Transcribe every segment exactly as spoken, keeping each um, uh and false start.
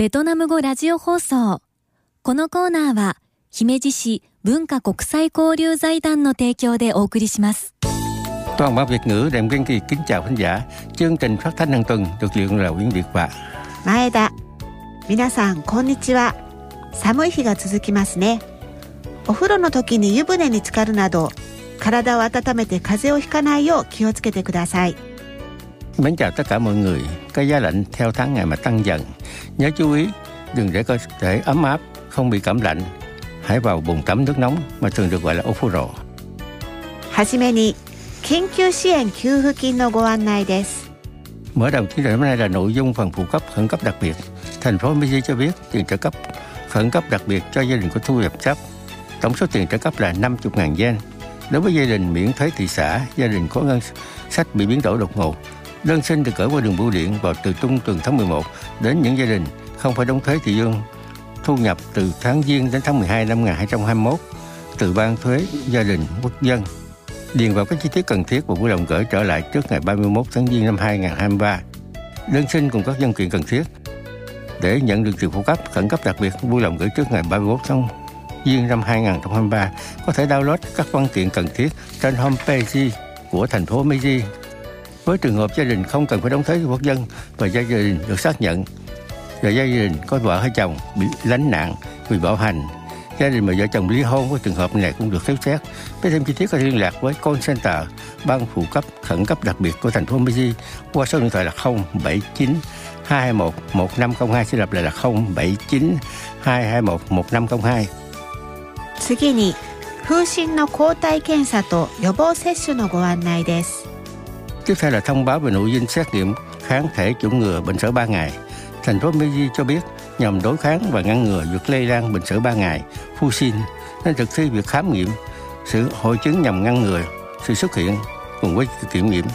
ベトナム語ラジオ放送。このコーナーは姫路市文化国際交流財団の提供でお送りします。 Toàn ban Việt ngữ Đàm Kiên Kỳ kính chào khán giả. Chương trình phát thanh hàng tuần được luyện là tiếng Việt và 前田。皆さんこんにちは。寒い日が続きますね。お風呂の時に湯船に浸かるなど、体を温めて風邪をひかないよう気をつけてください。 Mến chào tất cả mọi người. Cái giá lạnh theo tháng ngày mà tăng dần. Nhớ chú ý đừng để cơ thể ấm áp, không bị cảm lạnh. Hãy vào bồn tắm nước nóng mà thường được gọi là ô phô. はじめに緊急支援給付金のご案内です。 Mở đầu chương trình hôm nay là nội dung phần phụ cấp khẩn cấp đặc biệt. Thành phố Meiji cho biết tiền trợ cấp khẩn cấp đặc biệt cho gia đình có thu nhập thấp. Tổng số tiền trợ cấp là năm mươi nghìn yen. Đối với gia đình miễn thuế thị xã, gia đình có ngân sách bị biến đổi đột ngột, đơn xin được gửi qua đường bưu điện vào từ trung tuần tháng mười một đến những gia đình không phải đóng thuế thị dương thu nhập từ tháng Giêng đến tháng mười hai năm hai nghìn không trăm hai mươi mốt từ ban thuế gia đình quốc dân. Điền vào các chi tiết cần thiết và vui lòng gửi trở lại trước ngày ba mươi mốt tháng Giêng năm hai nghìn không trăm hai mươi ba. Đơn xin cùng các văn kiện cần thiết để nhận được tiền phụ cấp khẩn cấp đặc biệt vui lòng gửi trước ngày ba mươi mốt tháng Giêng năm hai nghìn không trăm hai mươi ba. Có thể download các văn kiện cần thiết trên homepage của thành phố Meiji. Với trường hợp gia đình không cần phải đóng thuế quốc dân và gia đình được xác nhận và gia đình có vợ hay chồng bị lánh nạn vì bạo hành, gia đình mà vợ chồng ly hôn với trường hợp này cũng được xem xét. Biết thêm chi tiết có thể liên lạc với call center ban phụ cấp khẩn cấp đặc biệt của thành phố Meiji qua số điện thoại là không bảy chín hai hai một một năm không hai. Xin lặp lại là không bảy chín hai hai một một năm không hai. 次に風疹の抗体検査と予防接種のご案内です。 Tiếp theo là thông báo về nội dung xét nghiệm kháng thể chủng ngừa bệnh sởi ba ngày. Thành phố Meiji cho biết nhằm đối kháng và ngăn ngừa việc lây lan bệnh sởi ba ngày Fushin nên thực thi việc khám nghiệm sự hội chứng nhằm ngăn ngừa sự xuất hiện cùng với kiểm nghiệm.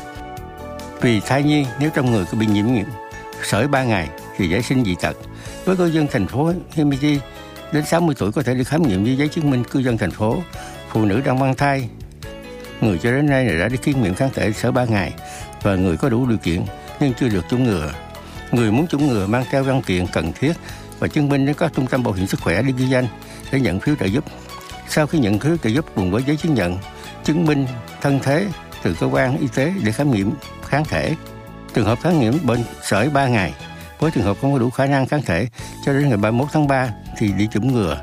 Vì thai nhi nếu trong người có bị nhiễm nghiệm sởi ba ngày thì dễ sinh dị tật. Với cư dân thành phố Meiji đến sáu mươi tuổi có thể đi khám nghiệm với giấy chứng minh cư dân thành phố. Phụ nữ đang mang thai, người cho đến nay đã đi kiểm nghiệm kháng thể sởi ba ngày và người có đủ điều kiện nhưng chưa được chủng ngừa. Người muốn chủng ngừa mang theo văn kiện cần thiết và chứng minh đến các trung tâm bảo hiểm sức khỏe để ghi danh để nhận phiếu trợ giúp. Sau khi nhận phiếu trợ giúp cùng với giấy chứng nhận, chứng minh thân thế từ cơ quan y tế để khám nghiệm kháng thể. Trường hợp khám nghiệm bệnh sởi ba ngày, với trường hợp không có đủ khả năng kháng thể cho đến ngày ba mươi mốt tháng ba thì đi chủng ngừa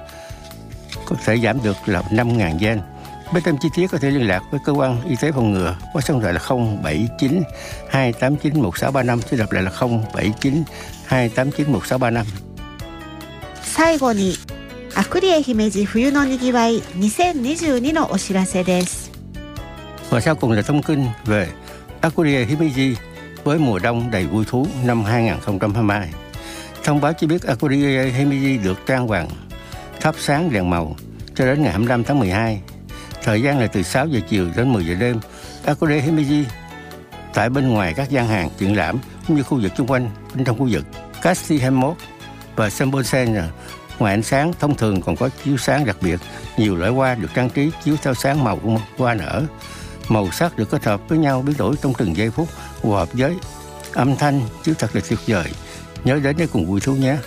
có thể giảm được là năm nghìn yen. Bên thêm chi tiết có thể liên lạc với cơ quan y tế phòng ngừa qua số điện thoại là không bảy chín hai tám chín một sáu ba năm. Xin đọc lại là không bảy chín hai tám chín một sáu ba năm. 最後にアクリエ姫路冬のにぎわいにせんにじゅうにのお知らせです。 Và sau cùng là thông tin về Akurie Himeji với mùa đông đầy vui thú năm hai nghìn không trăm hai mươi hai. Thông báo cho biết Akurie Himeji được trang hoàng thắp sáng đèn màu cho đến ngày hai mươi lăm tháng mười hai. Thời gian là từ sáu giờ chiều đến mười giờ đêm. Akurie Himeji tại bên ngoài các gian hàng triển lãm cũng như khu vực xung quanh bên trong khu vực Kashi hai mươi mốt và Senbonsen. Ngoài ánh sáng thông thường còn có chiếu sáng đặc biệt. Nhiều loại hoa được trang trí chiếu theo sáng màu của hoa nở. Màu sắc được kết hợp với nhau biến đổi trong từng giây phút, phù hợp với âm thanh chiếu thật là tuyệt vời. Nhớ đến để cùng vui thú nhé.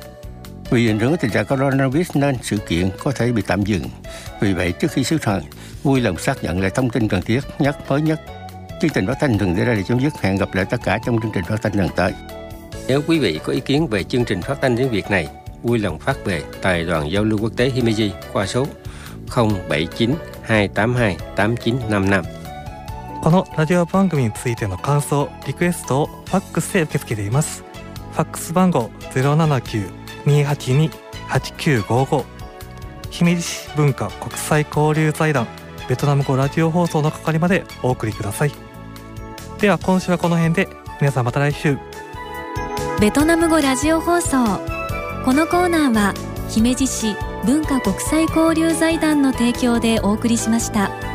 Vì ảnh hưởng của tình trạng coronavirus nên sự kiện có thể bị tạm dừng. Vì vậy trước khi xuất hành, vui lòng xác nhận lại thông tin cần thiết nhất mới nhất. Chương trình phát thanh thường đến đây là chấm dứt. Hẹn gặp lại tất cả trong chương trình phát thanh lần tới. Nếu quý vị có ý kiến về chương trình phát thanh tiếng Việt này, vui lòng phát về Đài đoàn giao lưu quốc tế Himeji qua số không bảy chín hai tám hai tám chín năm năm. このラジオ番組についての感想、リクエストをファックスで受け付けています。ファックス番号 ゼロななきゅうにはちにはちきゅうごご 姫路市文化国際交流財団ベトナム語ラジオ放送の係までお送りください。では今週はこの辺で、皆さんまた来週。 ベトナム語ラジオ放送。このコーナーは姫路市文化国際交流財団の提供でお送りしました。